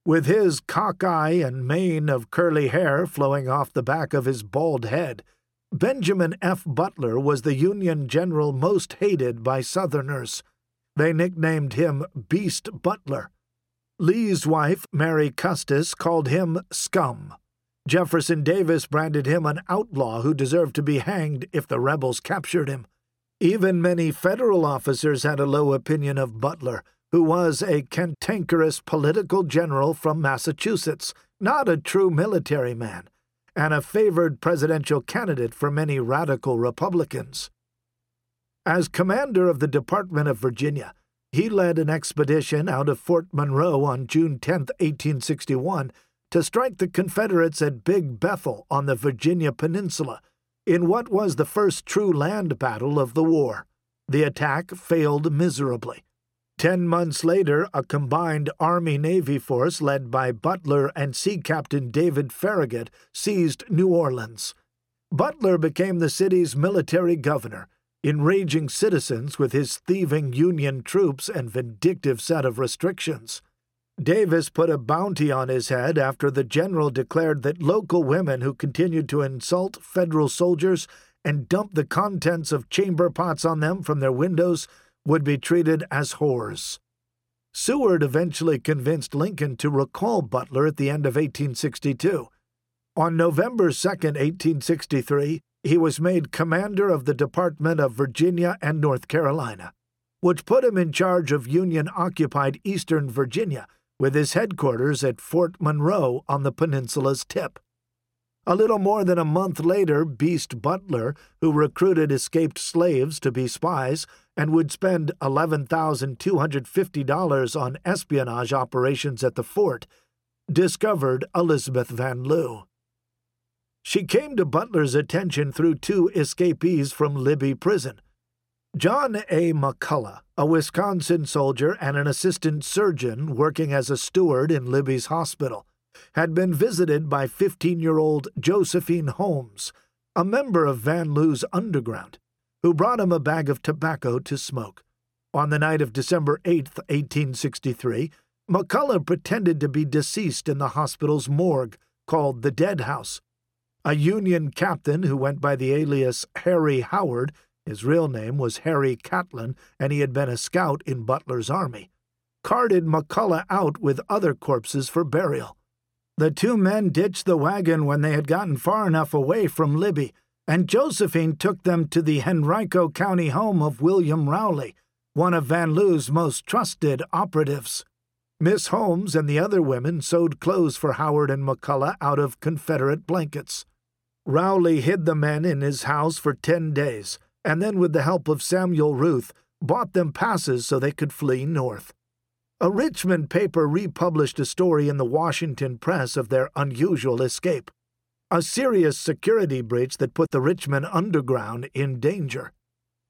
With his cockeye and mane of curly hair flowing off the back of his bald head, Benjamin F. Butler was the Union general most hated by Southerners. They nicknamed him Beast Butler. Lee's wife, Mary Custis, called him Scum. Jefferson Davis branded him an outlaw who deserved to be hanged if the rebels captured him. Even many federal officers had a low opinion of Butler, who was a cantankerous political general from Massachusetts, not a true military man, and a favored presidential candidate for many radical Republicans. As commander of the Department of Virginia, he led an expedition out of Fort Monroe on June 10, 1861, to strike the Confederates at Big Bethel on the Virginia Peninsula, in what was the first true land battle of the war. The attack failed miserably. 10 months later, a combined Army-Navy force led by Butler and Sea Captain David Farragut seized New Orleans. Butler became the city's military governor, enraging citizens with his thieving Union troops and vindictive set of restrictions. Davis put a bounty on his head after the general declared that local women who continued to insult Federal soldiers and dump the contents of chamber pots on them from their windows would be treated as whores. Seward eventually convinced Lincoln to recall Butler at the end of 1862. On November 2, 1863, he was made commander of the Department of Virginia and North Carolina, which put him in charge of Union-occupied Eastern Virginia, with his headquarters at Fort Monroe on the peninsula's tip. A little more than a month later, Beast Butler, who recruited escaped slaves to be spies and would spend $11,250 on espionage operations at the fort, discovered Elizabeth Van Lew. She came to Butler's attention through 2 escapees from Libby Prison. John A. McCullough, a Wisconsin soldier and an assistant surgeon working as a steward in Libby's hospital, had been visited by 15-year-old Josephine Holmes, a member of Van Lew's underground, who brought him a bag of tobacco to smoke. On the night of December 8, 1863, McCullough pretended to be deceased in the hospital's morgue, called the Dead House. A Union captain who went by the alias Harry Howard, his real name was Harry Catlin, and he had been a scout in Butler's army, carted McCullough out with other corpses for burial. The 2 men ditched the wagon when they had gotten far enough away from Libby, and Josephine took them to the Henrico County home of William Rowley, one of Van Lew's most trusted operatives. Miss Holmes and the other women sewed clothes for Howard and McCullough out of Confederate blankets. Rowley hid the men in his house for 10 days, and then with the help of Samuel Ruth, bought them passes so they could flee north. A Richmond paper republished a story in the Washington Press of their unusual escape, a serious security breach that put the Richmond Underground in danger.